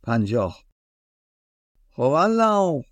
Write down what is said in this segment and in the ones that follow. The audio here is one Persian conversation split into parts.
50. خب الله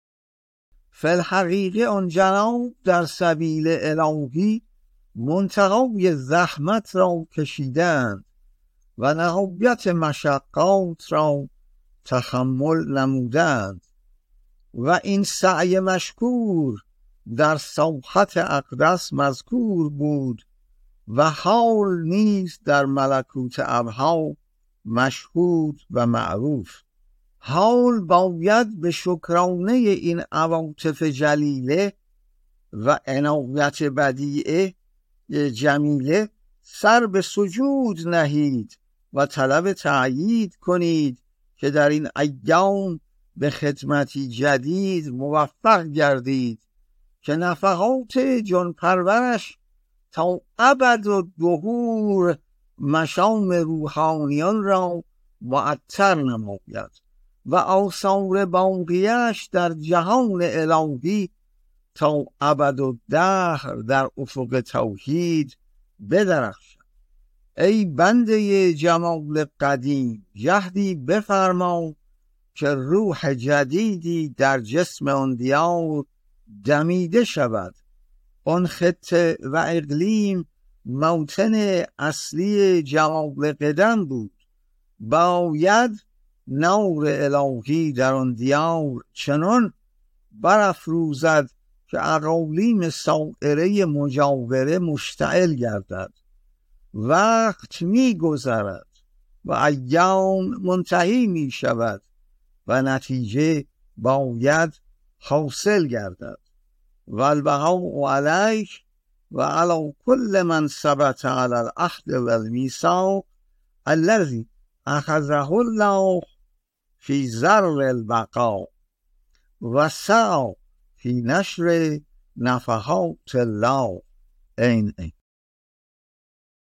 فی الحقیقه آن جناب در سبیل الهی منتهای زحمت را کشیدند و نهایت مشقات را تحمل نمودند و این سعی مشکور در ساحت اقدس مذکور بود و حال نیز در ملکوت ابها مشهود و معروف. حال باید به شکرانه این عواطف جلیله و عنایت بدیعه جمیله سر به سجود نهید و طلب تأیید کنید که در این ایام به خدمتی جدید موفق گردید که نفحات جان پرورش تا ابد و دهور مشام روحانیان را معطر نماید و آثار باقیش در جهان الهی تا ابد و دهر در افق توحید بدرخشد. ای بنده جمال قدیم، جهدی بفرما که روح جدیدی در جسم آن دیار دمیده شود. آن خطه و اقلیم موطن اصلی جمال قدم بود. باید نور الهی در آن دیار چنان برافروزد که اقالیم سائره مجاوره مشتعل گردد. وقت می گذرد و ایام منتهی می شود و نتیجه باید حاصل گردد. والبقاء علیک و علی کل من ثبت علی العهد والمیثاق الذی اخذه الله فی ذر البقاء و سعی فی نشر نفحات الله. این